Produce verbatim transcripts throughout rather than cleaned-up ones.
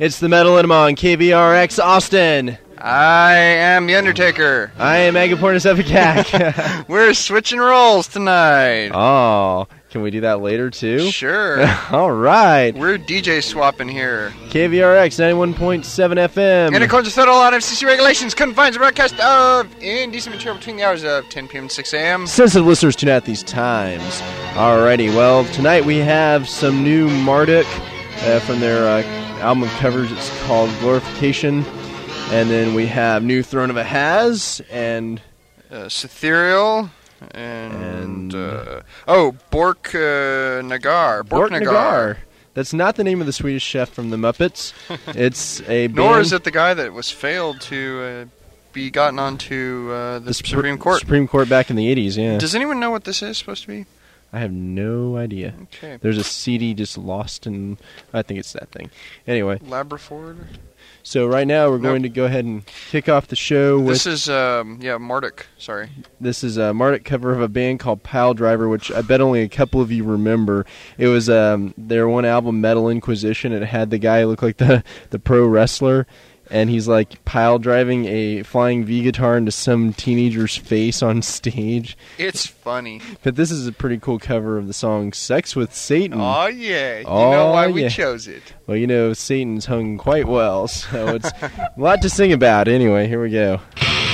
It's the Metal Enema on K V R X Austin. I am The Undertaker. I am Agapornis Epicac. We're switching roles tonight. Oh, can we do that later too? Sure. All right. We're D J swapping here. K V R X ninety-one point seven F M. In accordance with federal law and F C C regulations, confines the broadcast of indecent material between the hours of ten p.m. and six a.m. Sensitive listeners tune out at these times. Alrighty, well, tonight we have some new Marduk uh, from their uh, album of covers. It's called Glorification. And then we have New Throne of Ahaz and uh, Cythereal and, and uh, oh, Bork uh, Nagar. Bork, Bork Nagar. Nagar. That's not the name of the Swedish chef from the Muppets. It's a band. Nor is it the guy that was failed to uh, be gotten onto uh, the, the Supreme Court. Supreme Court back in the eighties, yeah. Does anyone know what this is supposed to be? I have no idea. Okay. There's a C D just lost in, I think it's that thing. Anyway. Labraford? So right now we're nope. going to go ahead and kick off the show with... This is, um, yeah, Marduk, sorry. This is a Marduk cover of a band called Pile Driver, which I bet only a couple of you remember. It was um, their one album, Metal Inquisition. It had the guy look like the, the pro wrestler, and he's like pile driving a flying V guitar into some teenager's face on stage. It's funny. But this is a pretty cool cover of the song Sex with Satan. Oh, yeah. You oh, know why yeah. we chose it. Well, you know, Satan's hung quite well, so it's a lot to sing about. Anyway, here we go.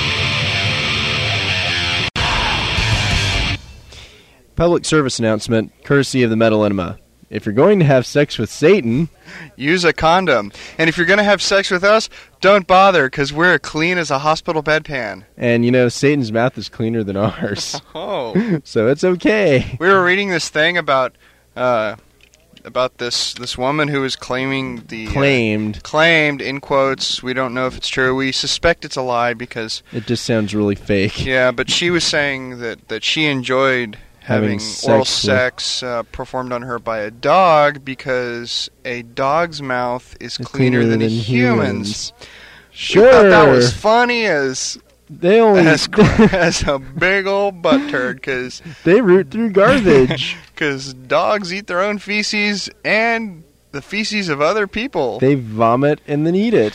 Public service announcement, courtesy of the Metal Enema. If you're going to have sex with Satan, use a condom. And if you're going to have sex with us, don't bother, because we're clean as a hospital bedpan. And, you know, Satan's mouth is cleaner than ours. Oh. So it's okay. We were reading this thing about uh, about this, this woman who was claiming the... Claimed. Uh, claimed, in quotes. We don't know if it's true. We suspect it's a lie because... It just sounds really fake. Yeah, but she was saying that, that she enjoyed... having, having sex oral sex uh, performed on her by a dog because a dog's mouth is cleaner, cleaner than, than a human's. humans. Sure. We thought that was funny as they only as, as a big old butt turd because they root through garbage. Because dogs eat their own feces and the feces of other people. They vomit and then eat it.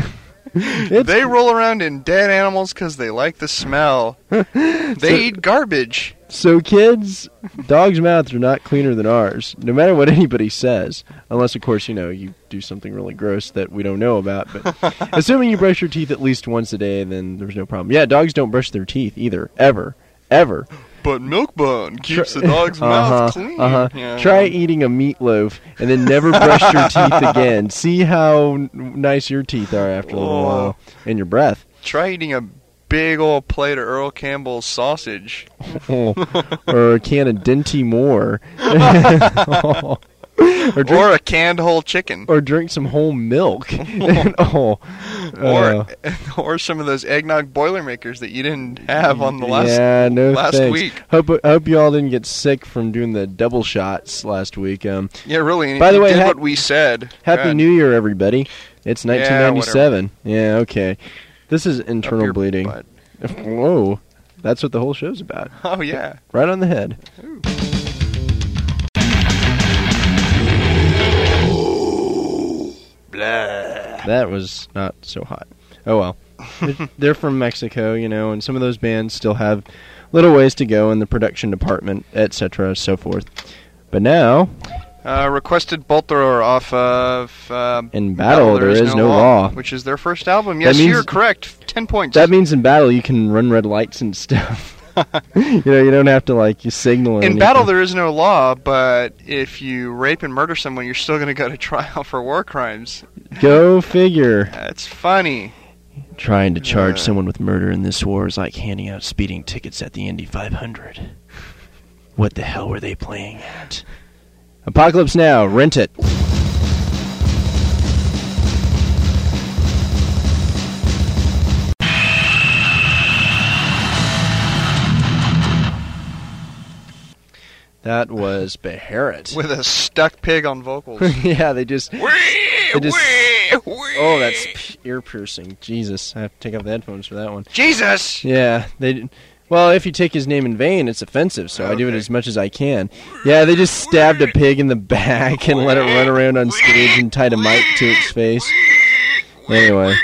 They roll around in dead animals because they like the smell. They so, eat garbage. So, kids, dogs' mouths are not cleaner than ours, no matter what anybody says. Unless, of course, you know, you do something really gross that we don't know about. But assuming you brush your teeth at least once a day, then there's no problem. Yeah, dogs don't brush their teeth either. Ever. Ever. But Milk Bone keeps the dog's uh-huh, mouth clean. Uh-huh. Yeah. Try eating a meatloaf and then never brush your teeth again. See how n- nice your teeth are after a little oh. while. And your breath. Try eating a big old plate of Earl Campbell's sausage. Oh. Or a can of Dinty Moore. oh. Or, drink, or a canned whole chicken. Or drink some whole milk. oh, uh, or or some of those eggnog Boilermakers that you didn't have on the last yeah, no last thanks. week. Hope hope you all didn't get sick from doing the double shots last week. Um, yeah, really. By the way, did ha- what we said. Happy God. New Year, everybody! It's nineteen ninety-seven. Yeah, yeah, okay. This is internal bleeding. Butt. Whoa, that's what the whole show's about. Oh yeah, right on the head. Ooh. Blah. That was not so hot. Oh well. They're from Mexico, you know, and some of those bands still have little ways to go in the production department, et cetera, so forth. But now... Uh, requested bolt thrower off of... Uh, in Battle, There, there Is, is No, no law, law. Which is their first album. Yes, means, you're correct. Ten points. That means in Battle you can run red lights and stuff. you know, you don't have to, like, you signal or In anything. Battle, there is no law, but if you rape and murder someone, you're still going to go to trial for war crimes. Go figure. That's funny. Trying to charge uh, someone with murder in this war is like handing out speeding tickets at the Indy five hundred. What the hell were they playing at? Apocalypse Now, rent it. That was Beharit. With a stuck pig on vocals. yeah, they just... Wee, they just wee, wee. Oh, that's p- ear-piercing. Jesus, I have to take off the headphones for that one. Jesus! Yeah, they... Well, if you take his name in vain, it's offensive, so okay. I do it as much as I can. Yeah, they just stabbed a pig in the back and let it run around on stage and tied a mic to its face. Anyway,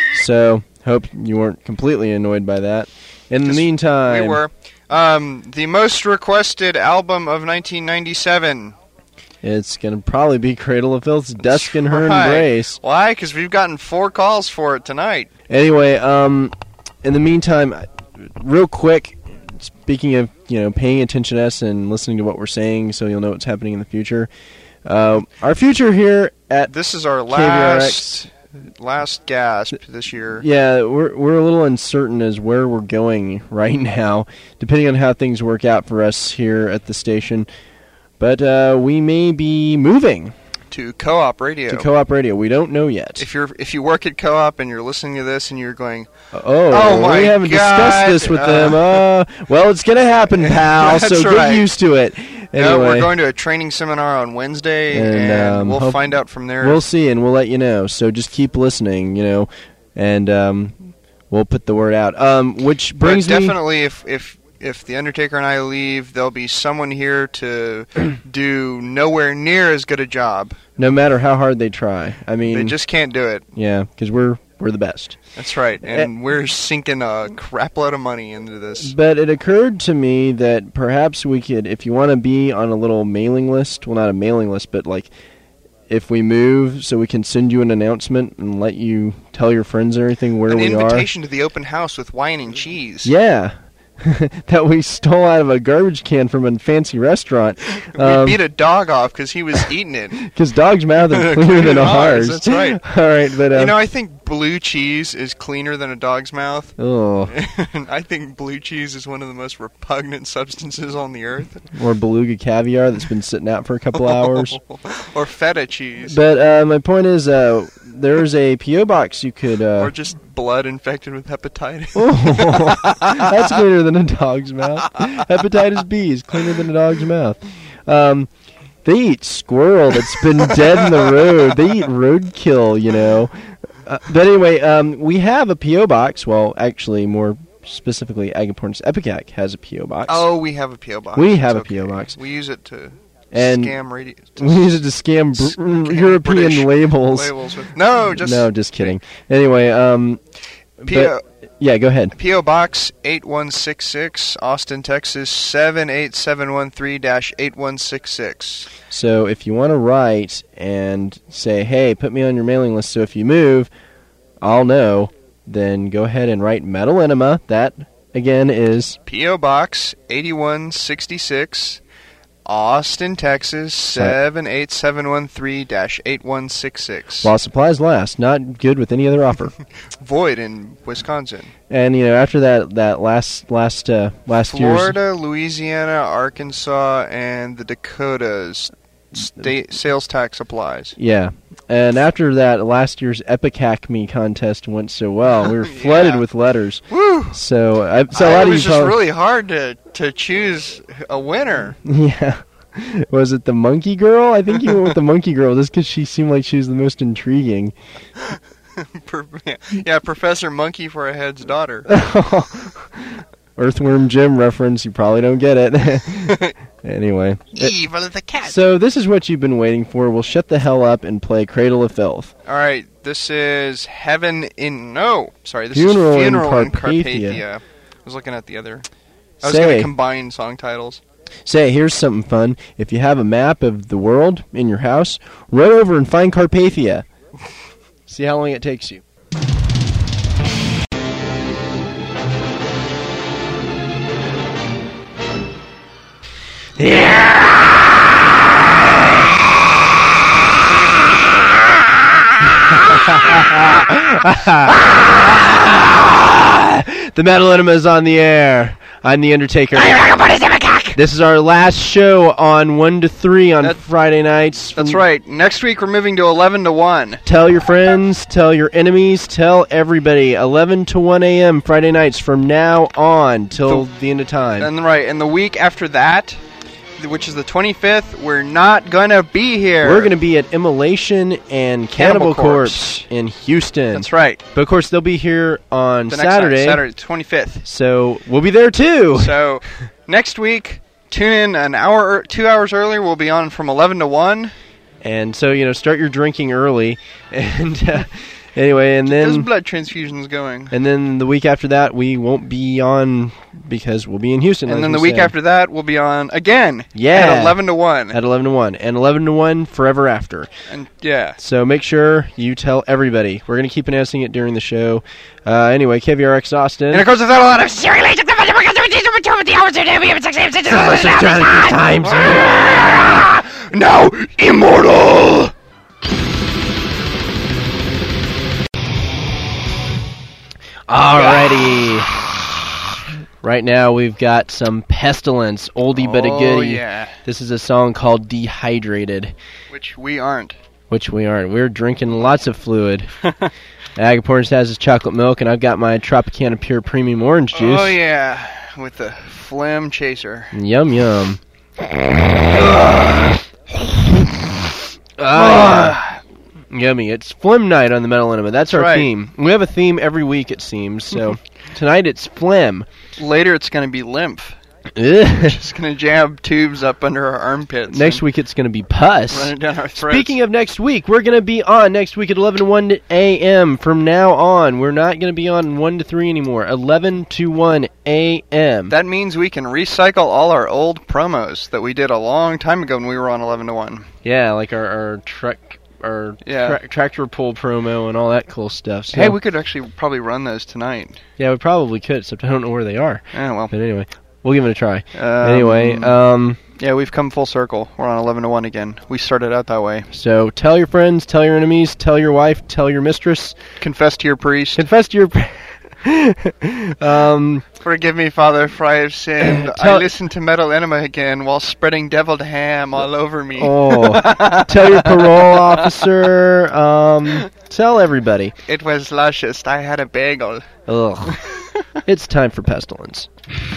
so hope you weren't completely annoyed by that. In the meantime... We were. Um, the most requested album of nineteen ninety-seven. It's going to probably be Cradle of Filth's Dusk in Her right. Embrace. Why? Because we've gotten four calls for it tonight. Anyway, um, in the meantime, real quick, speaking of, you know, paying attention to us and listening to what we're saying so you'll know what's happening in the future, uh, our future here at This is our K V R X, last last gasp this year. Yeah, we're we're a little uncertain as where we're going right now, depending on how things work out for us here at the station. But uh, we may be moving to Co-op Radio. To Co-op Radio, we don't know yet. If you're if you work at Co-op and you're listening to this and you're going, oh, oh my we haven't God. discussed this with uh, them. Uh, well, it's gonna happen, pal. So right. get used to it. Anyway, yeah, we're going to a training seminar on Wednesday, and, and um, we'll find out from there. We'll see, and we'll let you know. So just keep listening, you know, and um, we'll put the word out. Um, which brings but me definitely, if if if the Undertaker and I leave, there'll be someone here to do nowhere near as good a job. No matter how hard they try, I mean, they just can't do it. Yeah, because we're we're the best. That's right, and uh, we're sinking a crap load of money into this. But it occurred to me that perhaps we could, if you want to be on a little mailing list, well, not a mailing list, but like if we move, so we can send you an announcement and let you tell your friends and everything where an we are. An invitation to the open house with wine and cheese. Yeah. That we stole out of a garbage can from a fancy restaurant. Um, we beat a dog off because he was eating it. Because dogs' mouths are cleaner than ours. That's right. All right, but um, you know, I think blue cheese is cleaner than a dog's mouth. Oh. I think blue cheese is one of the most repugnant substances on the earth. Or beluga caviar that's been sitting out for a couple hours. Or feta cheese. But uh, my point is, uh, there's a P O box you could. Uh, or just blood infected with hepatitis. Oh, that's cleaner than a dog's mouth. Hepatitis B is cleaner than a dog's mouth. Um, they eat squirrel that's been dead in the road. They eat roadkill, you know. Uh, but anyway, um, we have a P O box. Well, actually, more specifically, Agapornis Epicac has a P O box. Oh, we have a P O box. We have it's a P O okay. box. We use it to and scam radio. We use it to scam, br- scam European British labels. labels with, no, just no, just kidding. Anyway, um, P O but, yeah, go ahead. P O Box eight one six six, Austin, Texas seven eight seven one three dash eight one six six. So if you want to write and say, "Hey, put me on your mailing list," so if you move, I'll know. Then go ahead and write Metal Enema. That again is P O Box eighty-one sixty-six, Austin, Texas seven eight seven one three dash eight one six six. While supplies last, not good with any other offer. Void in Wisconsin. And you know, after that, that last last uh, last year's Florida, Louisiana, Arkansas, and the Dakotas. State sales tax applies. Yeah. And after that, last year's Epicacme contest went so well. We were flooded yeah. with letters. Woo! So, I, so a I, lot it of was you just probably, really hard to, to choose a winner. Yeah. Was it the Monkey Girl? I think you went with the Monkey Girl just because she seemed like she was the most intriguing. Yeah, Professor Monkey for a Head's daughter. Earthworm Jim reference, you probably don't get it. Anyway. Evil of the cat. So this is what you've been waiting for. We'll shut the hell up and play Cradle of Filth. All right, this is Heaven in... No, sorry, this Funeral is Funeral in Carpathia. Carpathia. I was looking at the other... I was Say, going to combine song titles. Say, here's something fun. If you have a map of the world in your house, run over and find Carpathia. See how long it takes you. The Metal Enema is on the air. I'm the Undertaker. This is our last show on one to three on That's, Friday nights. That's right. Next week we're moving to eleven to one. Tell your friends, tell your enemies, tell everybody. eleven to one a.m. Friday nights from now on till the, the end of time. And right, and the week after that, which is the twenty-fifth, we're not going to be here. We're going to be at Immolation and Cannibal, Cannibal Corpse. Corpse in Houston. That's right. But, of course, they'll be here on the Saturday. Next night, Saturday, the twenty-fifth. So we'll be there, too. So next week, tune in an hour, two hours earlier. We'll be on from eleven to one. And so, you know, start your drinking early. And uh, anyway, and then... Those blood transfusions going. And then the week after that, we won't be on because we'll be in Houston. And like then the we week said. after that, we'll be on again. Yeah. At eleven to one. At eleven to one. And eleven to one forever after. And yeah. So make sure you tell everybody. We're going to keep announcing it during the show. Uh, anyway, K V R X Austin. And of course, without a lot of times. Now immortal. Alrighty. Right now we've got some Pestilence, oldie but a goodie. Oh, yeah. This is a song called Dehydrated. Which we aren't. Which we aren't. We're drinking lots of fluid. Agaporn has his chocolate milk, and I've got my Tropicana Pure Premium Orange Juice. Oh, yeah. With the phlegm chaser. Yum, yum. Ah, yummy. It's Phlegm Night on the Metal Enema. That's, That's our right. theme. We have a theme every week, it seems. So tonight it's phlegm. Later it's going to be lymph. Ugh. Just going to jab tubes up under our armpits. Next week it's going to be pus. Run it down our throats. Speaking of next week, we're going to be on next week at eleven to one a.m. From now on, we're not going to be on one to three anymore. eleven to one a.m. That means we can recycle all our old promos that we did a long time ago when we were on eleven to one. Yeah, like our, our truck... Our yeah. tra- tractor pull promo and all that cool stuff. So. Hey, we could actually probably run those tonight. Yeah, we probably could, except I don't know where they are. Yeah, well. But anyway, we'll give it a try. Um, anyway, um... yeah, we've come full circle. We're on eleven to one again. We started out that way. So, tell your friends, tell your enemies, tell your wife, tell your mistress. Confess to your priest. Confess to your... um... Forgive me, Father, for I have sinned. I listened to Metal Enema again while spreading deviled ham all over me. Oh, tell your parole officer. Um, tell everybody. It was luscious. I had a bagel. Ugh. It's time for Pestilence.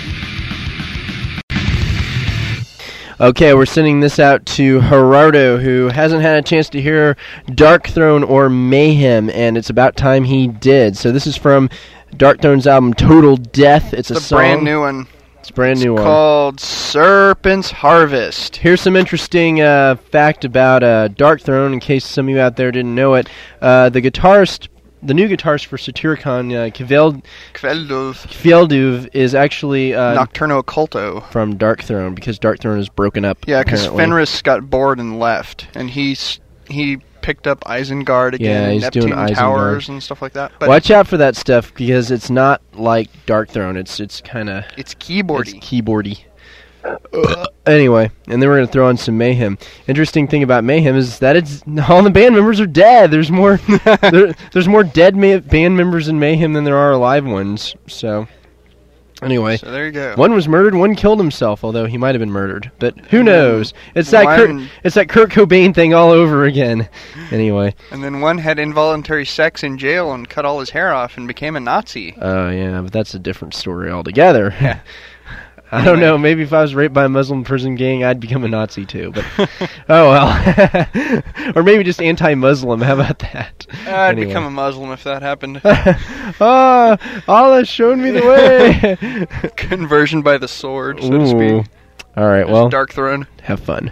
Okay, we're sending this out to Gerardo, who hasn't had a chance to hear Darkthrone or Mayhem, and it's about time he did. So this is from Darkthrone's album Total Death. It's, it's a, a song. brand new one. It's a brand new it's one. called Serpent's Harvest. Here's some interesting uh, fact about uh, Darkthrone, in case some of you out there didn't know it. Uh, the guitarist, the new guitarist for Satyricon, uh, Kveldov, Kveldov is actually uh, Nocturno Occulto from Darkthrone, because Darkthrone is broken up. Yeah, because Fenris got bored and left, and he's he. picked up Isengard again, yeah, he's Neptune doing Towers Isengard. And stuff like that. But watch out for that stuff, because it's not like Darkthrone. It's it's kind of it's keyboardy. It's keyboardy. Uh, anyway, and then we're gonna throw on some Mayhem. Interesting thing about Mayhem is that it's all the band members are dead. There's more there, there's more dead ma- band members in Mayhem than there are alive ones. So. Anyway, so there you go. One was murdered, one killed himself, although he might have been murdered. But who knows? It's that Kurt, it's that Kurt Cobain thing all over again. Anyway. And then one had involuntary sex in jail and cut all his hair off and became a Nazi. Oh, uh, yeah, but that's a different story altogether. Yeah. I don't know, maybe if I was raped by a Muslim prison gang, I'd become a Nazi too, but oh well. Or maybe just anti-Muslim, how about that? I'd anyway. become a Muslim if that happened. Oh, Allah showed me the way! Conversion by the sword, so Ooh. to speak. Alright, well, Darkthrone. Have fun.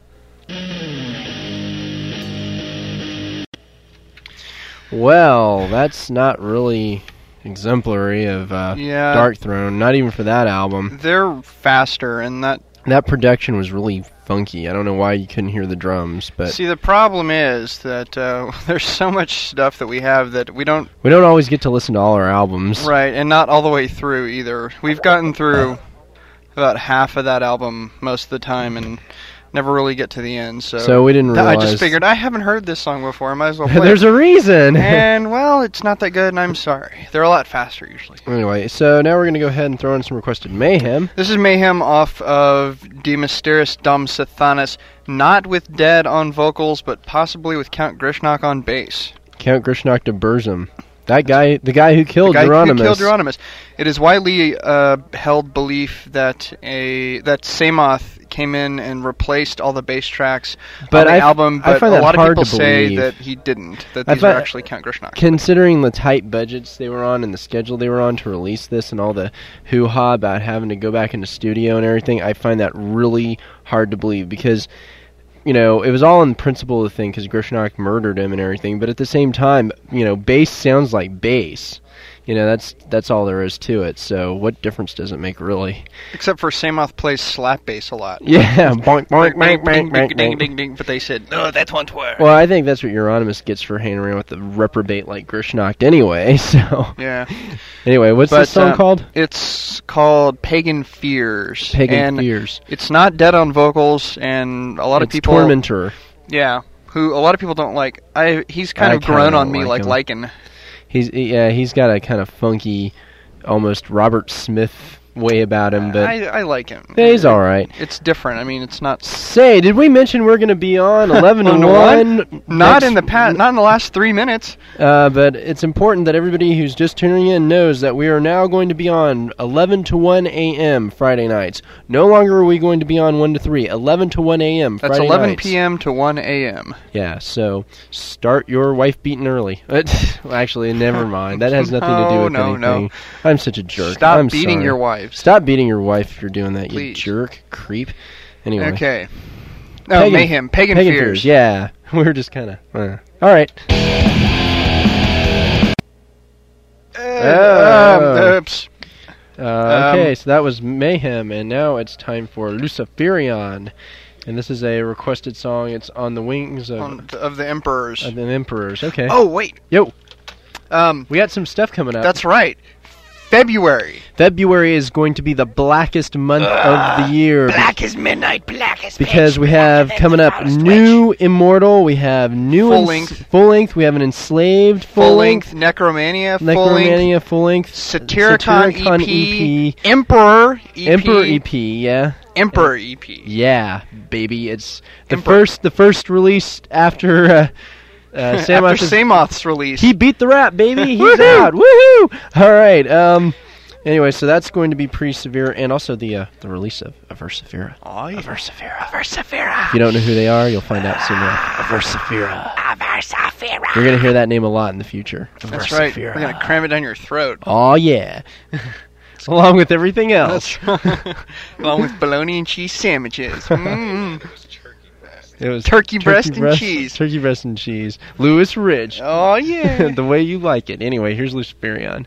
Well, that's not really exemplary of uh, yeah. Darkthrone, not even for that album. They're faster, and that that production was really funky. I don't know why you couldn't hear the drums, but see, the problem is that uh, there's so much stuff that we have that we don't we don't always get to listen to all our albums, right? And not all the way through either. We've gotten through about half of that album most of the time, and never really get to the end, so... So we didn't realize... I just figured, I haven't heard this song before, I might as well play There's it. a reason! And, well, it's not that good, and I'm sorry. They're a lot faster, usually. Anyway, so now we're going to go ahead and throw in some requested Mayhem. This is Mayhem off of De Mysteris Dom Sathanas, not with Dead on vocals, but possibly with Count Grishnok on bass. Count Grishnok de Burzum. That guy, the guy who killed the guy Euronymous. who killed Euronymous. It is widely uh, held belief that a that Samoth came in and replaced all the bass tracks but on the I, album, but I find a that lot of hard people to say believe. that he didn't, that I these find, are actually Count Grishnak. Considering the tight budgets they were on and the schedule they were on to release this and all the hoo-ha about having to go back into studio and everything, I find that really hard to believe because, you know, it was all in principle of the thing because Grishnak murdered him and everything, but at the same time, you know, bass sounds like bass. You know, that's that's all there is to it. So what difference does it make, really? Except for Samoth plays slap bass a lot. Yeah, boink, boink, boink, boink, boink, ding, ding, ding. But they said, no, that's one twerk. Well, I think that's what Euronymous gets for hanging around with the reprobate like Grishnak anyway, so... Yeah. Anyway, what's but, this song uh, called? It's called Pagan Fears. Pagan and Fears. It's not Dead on vocals, and a lot of it's people... Tormentor. Yeah, who a lot of people don't like. I He's kind I of grown on me like like him. Lycan. He's yeah, he's got a kind of funky, almost Robert Smith way about him, but I, I like him. Yeah, he's all right. It's different. I mean, it's not. Say, did we mention we're going to be on eleven to one? Not in the past. Not in the last three minutes. Uh, but it's important that everybody who's just tuning in knows that we are now going to be on eleven to one a.m. Friday nights. No longer are we going to be on one to three. eleven to one a.m. Friday That's eleven nights. p.m. to one a.m. Yeah, so start your wife beating early. well, actually, never mind. That has nothing to do no, with no, anything. No. I'm such a jerk. Stop I'm beating sorry. your wife. Stop beating your wife if you're doing that, Please. you jerk, creep. Anyway. Okay. No, Pagan, Mayhem. Pagan, Pagan Fears. Fears. Yeah, we were just kind of... Uh. All right. Uh, um, oops. Uh, okay, Um, so that was Mayhem, and now it's time for Luciferion. And this is a requested song. It's On the Wings of, On, of the Emperors. of the Emperors. Okay. Oh, wait. Yo. Um, We got some stuff coming up. That's right. February. February is going to be the blackest month uh, of the year. Black as midnight, black as Because pitch, we have coming up new Immortal, we have new Full ens- length. full length, we have an Enslaved full, Full length, length. Necromania. Full Necromania length. full length, Satyricon, Satyricon E P, E P, Emperor E P. Emperor E P, yeah. Emperor E P. Yeah, baby, it's the Emperor. first the first release after uh, uh, Samoth After is- Samoth's release. He beat the rap, baby. He's Woohoo! out. Woohoo! All right. Um. Anyway, so that's going to be pretty severe, and also the uh, the release of Aversifera. Oh, yeah. Versifera, Versifera. If you don't know who they are, you'll find out soon enough. Aversifera. Versifera. You're gonna hear that name a lot in the future. That's right. We're going to cram it down your throat. Oh yeah. Along with everything else. That's right. Along with bologna and cheese sandwiches. Mm. It was Turkey breast and cheese. Turkey breast and cheese. Lewis Ridge. Oh, yeah. The way you like it. Anyway, here's Luciferion.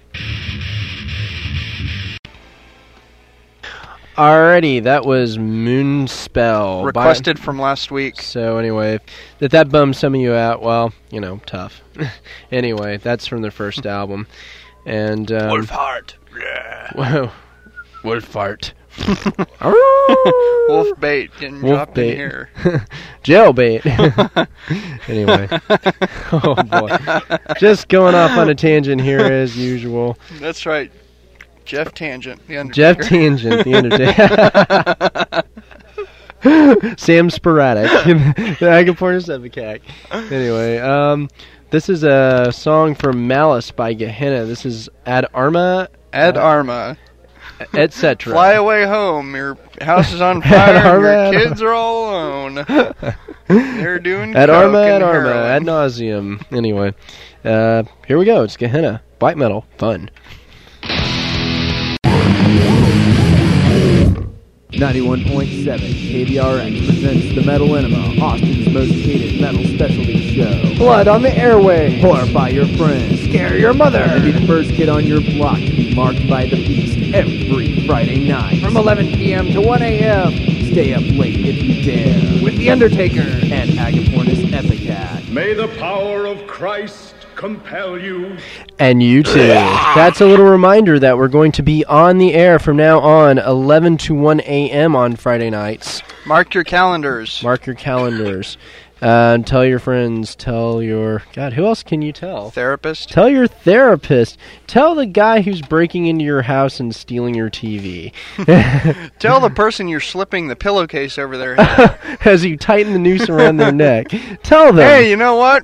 Alrighty, that was Moonspell. Requested by, from last week. So anyway, if that that bums some of you out, well, you know, tough. Anyway, that's from their first album. And um, Wolfheart. Whoa. Wolfheart. Wolf bait getting Wolf dropped bait. in here. Jailbait. Anyway. Oh boy. Just going off on a tangent here as usual. That's right. Jeff Tangent, the Jeff Undertaker. Tangent, the Undertaker. Sam Sporadic, the Agapornis Epicac. Anyway, um, this is a song from Malice by Gehenna. This is Ad Arma, Ad Arma. et cetera. Fly away home. Your house is on Ad fire. Arma, Your Ad kids are all alone. They're doing Ad coke Arma, and Ad Arma, heroin. Ad Nauseum. Anyway, uh, here we go. It's Gehenna. White metal. Fun. ninety-one point seven K B R X presents the Metal Enema, Austin's most hated metal specialty show. Blood on the airway. Horrify your friends. Scare your mother. And be the first kid on your block to be marked by the beast every Friday night. From eleven p.m. to one a.m. Stay up late if you dare. with The Undertaker. And Agapornis Epicat. May the power of Christ compel you. And you too. That's a little reminder that we're going to be on the air from now on, eleven to one a.m. on Friday nights. Mark your calendars. Mark your calendars. Uh, and tell your friends. Tell your... God, who else can you tell? Therapist. Tell your therapist. Tell the guy who's breaking into your house and stealing your T V. Tell the person you're slipping the pillowcase over their head. As you tighten the noose around their neck. Tell them. Hey, you know what?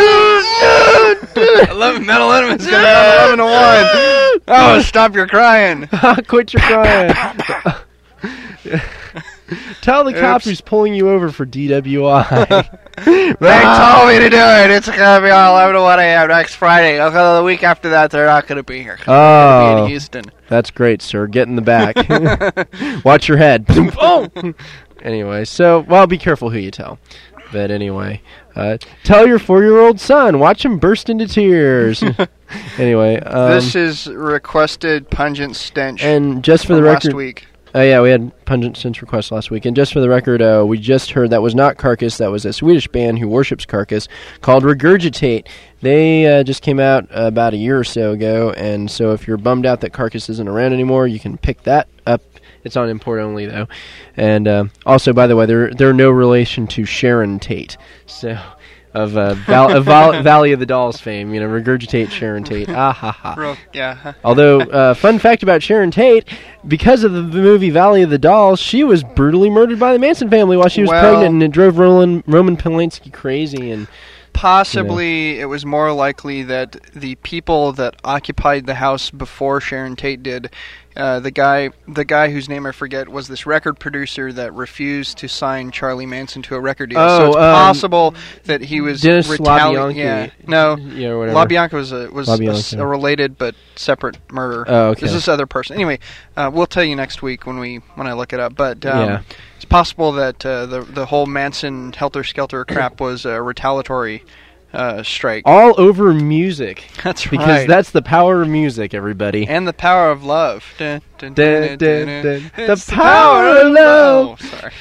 eleven Metal Enemy's going to be on eleven to one. Oh, stop your crying. Quit your crying. Tell the cop who's pulling you over for D W I. They told me to do it. It's going to be on eleven to one a.m. next Friday. Okay, the week after that, they're not going to be here. Oh. They're going to be in Houston. That's great, sir. Get in the back. Watch your head. Oh! Anyway, so, well, be careful who you tell. But anyway, uh, tell your four-year-old son. Watch him burst into tears. Anyway. Um, this is requested pungent stench. And just for the last record. week. Oh, uh, yeah, we had pungent stench requests last week. And just for the record, uh, we just heard that was not Carcass. That was a Swedish band who worships Carcass called Regurgitate. They uh, just came out uh, about a year or so ago. And so if you're bummed out that Carcass isn't around anymore, you can pick that up. It's on import only, though. And uh, also, by the way, they're, they're no relation to Sharon Tate. So, of, uh, Val- of Val- Valley of the Dolls fame, you know, Regurgitate Sharon Tate. Ah, ha, ha. Real, yeah. Although, uh, fun fact about Sharon Tate, because of the movie Valley of the Dolls, she was brutally murdered by the Manson family while she was well, pregnant, and it drove Roman, Roman Polanski crazy. And Possibly you know. It was more likely that the people that occupied the house before Sharon Tate did, uh, the guy the guy whose name I forget was this record producer that refused to sign Charlie Manson to a record deal. Oh, so it's um, possible that he was Dennis retaliating. LaBianca. Yeah, no, yeah, or whatever. LaBianca was a was a, LaBianca. a related but separate murder. Oh, okay. This is this other person. Anyway, uh, we'll tell you next week when we when I look it up. But um, Yeah. it's possible that uh, the the whole Manson helter skelter crap was a retaliatory uh, strike. all over music. That's Because right. that's the power of music, everybody. And the power of love. Dun, dun, Dun, dun, dun, dun, dun. dun. The It's power of love. Oh, sorry.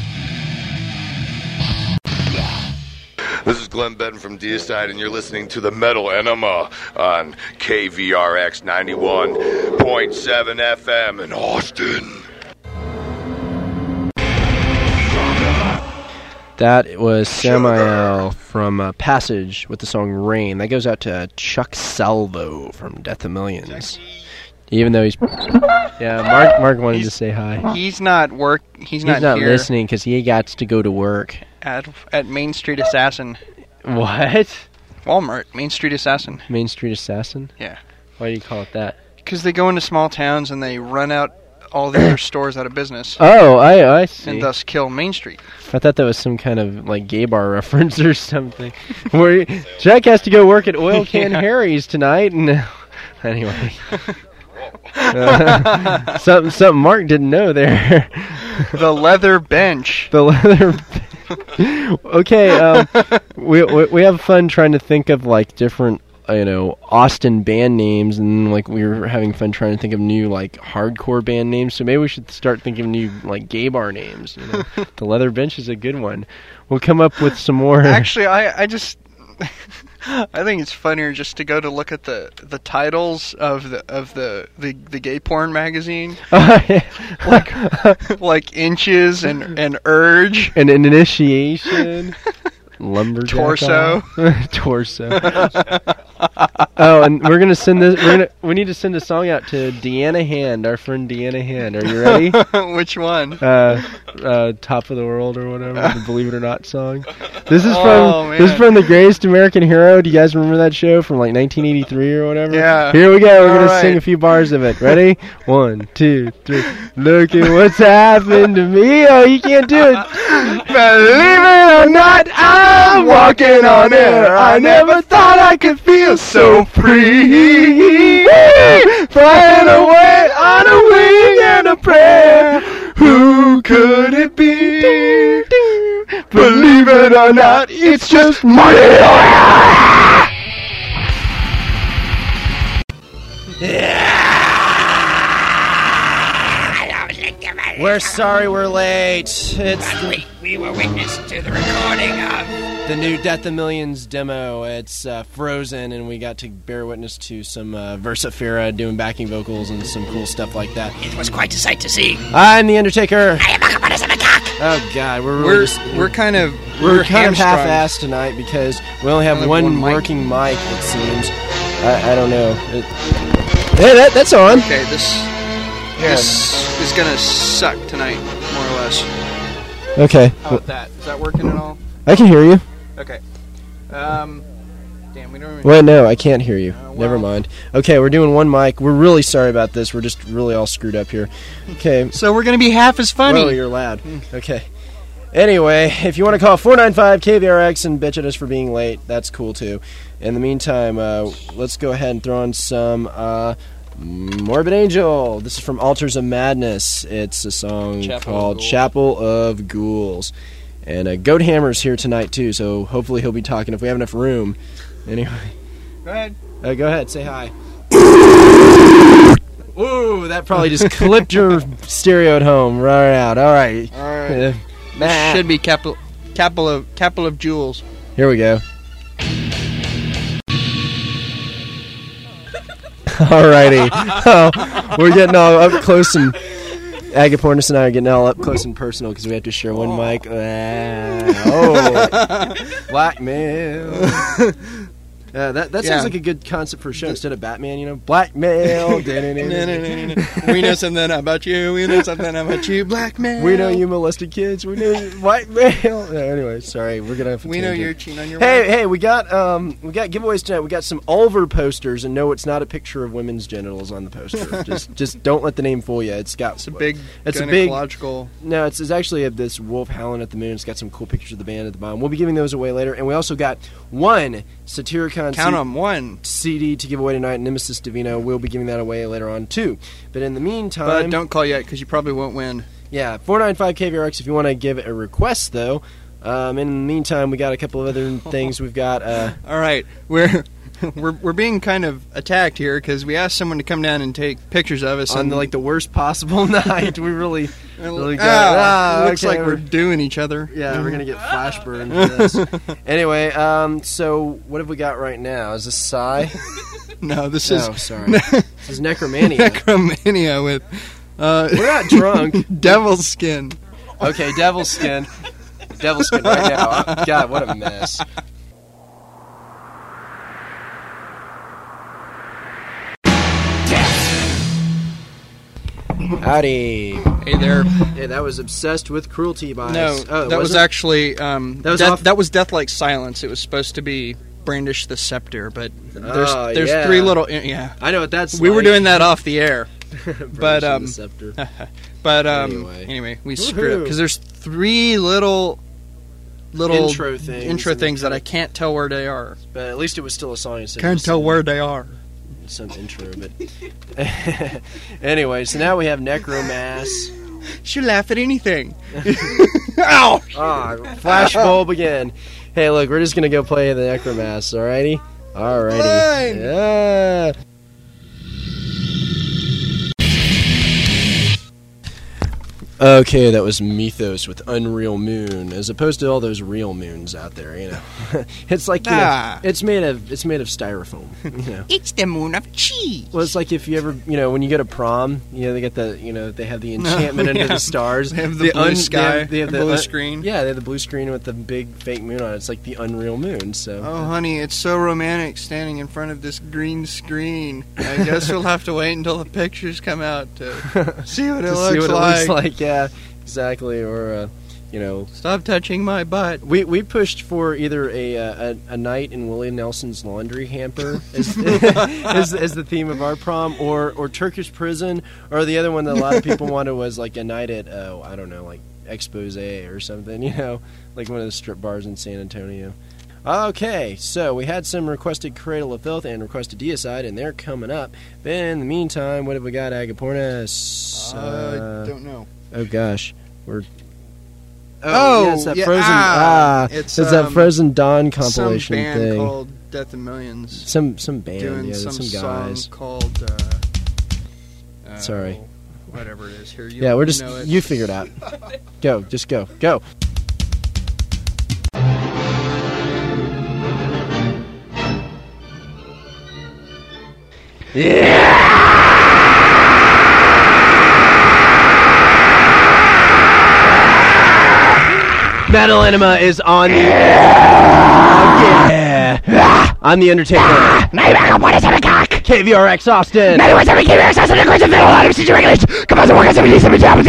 This is Glenn Benton from Deicide, and you're listening to the Metal Enema on K V R X ninety-one point seven F M in Austin. That was Samael from uh, Passage with the song Rain. That goes out to Chuck Salvo from Death of Millions. Even though he's... Yeah, Mark Mark wanted He's- to say hi. He's not work. He's, He's not, not here listening because he got to go to work. at at Main Street Assassin. What? Walmart, Main Street Assassin. Main Street Assassin? Yeah. Why do you call it that? Because they go into small towns and they run out all the other stores out of business. Oh, I I see. And thus kill Main Street. I thought that was some kind of like gay bar reference or something. Where Jack has to go work at Oil Can Yeah. Harry's tonight, and anyway, uh, something something Mark didn't know there. The leather bench. The leather. Okay, um, we, we we have fun trying to think of like different, uh, you know, Austin band names, and like we were having fun trying to think of new like hardcore band names. So maybe we should start thinking of new like gay bar names. You know? The Leather Bench is a good one. We'll come up with some more. Actually, I I just I think it's funnier just to go to look at the, the titles of the of the, the, the gay porn magazine, like like Inches and and Urge and an initiation. Lumberjack Torso. Torso. Oh, and we're gonna send this. We're gonna. We need to send a song out to Deanna Hand, our friend Deanna Hand. Are you ready? Which one? Uh, uh, Top of the World or whatever, the Believe It or Not song. This is from Oh, this is man. from The Greatest American Hero. Do you guys remember that show from like nineteen eighty-three or whatever? Yeah. Here we go. We're All gonna right. sing a few bars of it. Ready? One, two, three. Look at what's happened to me. Oh, you can't do it. Believe it or not, I'm walking on air. I never thought I could feel so free. Flying away on a wing and a prayer. Who could it be? Believe it or not, it's just money. We're sorry we're late. It's the, We were witness to the recording of the new Death of Millions demo. It's uh, Frozen, and we got to bear witness to some uh, Versafira doing backing vocals and some cool stuff like that. It was quite a sight to see. I'm the Undertaker. I am Akapadas of a cock. Oh God, we're really We're just, we're kind of we're, we're kind of hamstrung. half-assed tonight because we only have Only one, one mic. working mic. It seems. I, I don't know. It, hey, that that's on. Okay, this this is gonna suck tonight, more or less. Okay, How about that? Is that working at all? I can hear you. Okay. Um, damn webcam. We don't even... Wait, no, I can't hear you. Uh, well. Never mind. Okay, we're doing one mic. We're really sorry about this. We're just really all screwed up here. Okay. So we're going to be half as funny. Well, you're loud. Okay. Anyway, if you want to call four nine five K V R X and bitch at us for being late, that's cool too. In the meantime, uh, let's go ahead and throw on some uh, Morbid Angel. This is from Altars of Madness. It's a song Chapel called of Chapel of Ghouls. And uh, Goat Hammer's here tonight too, so hopefully he'll be talking if we have enough room. Anyway. Go ahead. Uh, go ahead, say hi. Ooh, that probably just clipped your stereo at home right out. All right. All right. Uh, This should be capital, capital of capital of jewels. Here we go. Alrighty. Oh, we're getting all up close and Agapornis and I are getting all up close and personal because we have to share one oh. mic. Ah, oh, blackmail. Uh, that that Yeah. sounds like a good concept for a show instead of Batman, you know? Blackmail. We know something about you. We know something about you. Blackmail. We know you molested kids. We know you blackmail. No, anyway, sorry, we're gonna have to. We know tangent. you're cheating on your Hey, wife. hey, we got um, we got giveaways tonight. We got some Ulver posters, and no, it's not a picture of women's genitals on the poster. just, just don't let the name fool you. It's got It's a big It's a big. gynecological. No, it's, it's actually a, this wolf howling at the moon. It's got some cool pictures of the band at the bottom. We'll be giving those away later, and we also got one Satyricon Count C- them. One. C D to give away tonight. Nemesis Divino. We'll be giving that away later on too. But in the meantime, But don't call yet because you probably won't win. yeah, four nine five K V R X if you want to give a request though. Um, in the meantime, we got a couple of other things. We've got. Uh, All right, we're we're we're being kind of attacked here because we asked someone to come down and take pictures of us on and the, like the worst possible night. We really, really got. ah, ah, looks okay, like we're doing each other. Yeah, we're gonna get flash burned for this. Anyway, um, so what have we got right now? Is this Psy? No, this No, is sorry. This is Necromania. Necromania with uh, We're not drunk. devil's skin. Okay, Devil's Skin. Devil's Skin right now. God, what a mess. Howdy. Hey there. Hey, that was Obsessed with Cruelty by... No, oh, that was it? actually um, That was death, off- that was Death Like Silence. It was supposed to be Brandish the Scepter, but there's Oh, there's yeah. three little yeah. I know what that's We like. were doing that off the air, but Brandish um, the Scepter. but um, Anyway. anyway, we screwed up Woohoo. because there's three little little Intro things intro and things that then- I can't tell where they are. But at least it was still a song. Instead of Can't just tell some- where they are. Some intro, but... Anyway, so now we have Necromass. She laugh at anything. Ow! Ah, flashbulb again. Hey, look, we're just gonna go play the Necromass, alrighty? Alrighty. Fine. Yeah. Okay, that was Mythos with Unreal Moon, as opposed to all those real moons out there. You know, it's like you Ah. know, it's made of it's made of styrofoam. You know, It's the moon of cheese. well, it's like if you ever you know when you go to prom, you know they get the you know they have the enchantment under yeah. the stars. They have the blue un- sky, they have, they have the the blue un- screen. Yeah, they have the blue screen with the big fake moon on it. It's like the Unreal Moon. So. Oh, honey, it's so romantic standing in front of this green screen. I guess we'll have to wait until the pictures come out to see what it, to looks, see what like. it looks like. Yeah, exactly. Or, uh, you know, Stop touching my butt. we we pushed for either a uh, a, a night in Willie Nelson's laundry hamper as, as, as the theme of our prom, or or Turkish prison, or the other one that a lot of people wanted was like a night at oh I don't know like Expose or something. You know, like one of the strip bars in San Antonio. Okay, so we had some requested Cradle of Filth and requested Deicide, and they're coming up. But in the meantime, what have we got, Agapornis? I don't know. Oh gosh, we're. Oh, yeah, it's that yeah, frozen. ah, Ah, it's, it's, that um, Frozen Dawn compilation Some band thing. called Death and Millions some some band, doing yeah, some, some guys. song called. Uh, uh, Sorry. Whatever it is. Here, you Yeah, we're just know it. you figure it out. Go, just go, go. Metal Enema is on the. Yeah. I'm the Undertaker. K V R X Austin.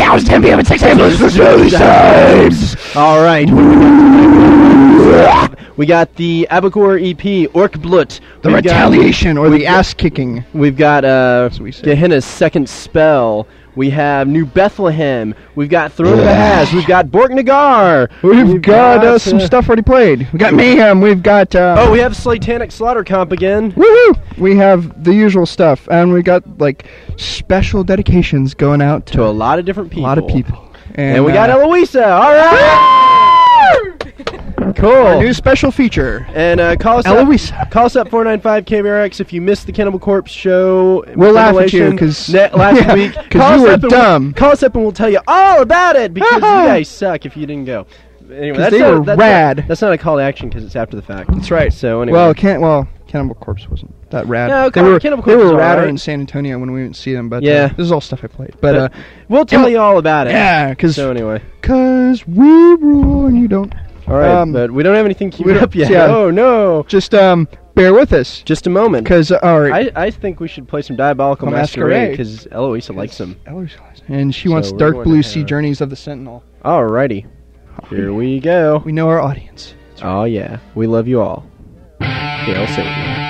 All right. We got the Abacor E P, Orkblut. The We've got- retaliation or we've the got- ass kicking. We've got uh, what we say. Gehenna's Second Spell. We have New Bethlehem. We've got Throne of Ahaz. We've got Borg Nagar. We've, got, uh, uh, some stuff already played. We got Mayhem. We've got. Uh, Oh, we have Slatanic Slaughter Comp again. Woohoo! We have the usual stuff, and we got like special dedications going out to, To a lot of different people. a lot of people. And, And we got uh, Eloisa. All right. Cool. our new special feature. And uh, call us Eloisa. up. Call us up four nine five K B R X if you missed the Cannibal Corpse show. We'll laugh at you Revelation 'cause- net last yeah, week 'cause Call you us were up and dumb. We'll, call us up and we'll tell you all about it because you guys suck if you didn't go. Anyway, 'Cause that's they not, were that's rad. Not, that's not a call to action because it's after the fact. That's right. So anyway, Well, can't. Well, Cannibal Corpse wasn't that rad. No, they Can- were. Cannibal they Corpse were was radder alright. in San Antonio when we went to see them. But Yeah. uh, this is all stuff I played. But, uh, we'll tell and- you all about it. yeah, because So anyway, cause we rule and you don't. all right, Um, but we don't have anything we queued don't- up yet. yeah. Oh no! Just um, bear with us. Just a moment. Because uh, all right. I, I think we should play some Diabolical Oh, Masquerade Masquerade. because Eloisa likes them. And she So wants we're Dark going Blue to Sea have- Journeys of the Sentinel. Alrighty, here we go. We know our audience. Oh yeah, we love you all. Hail Satan.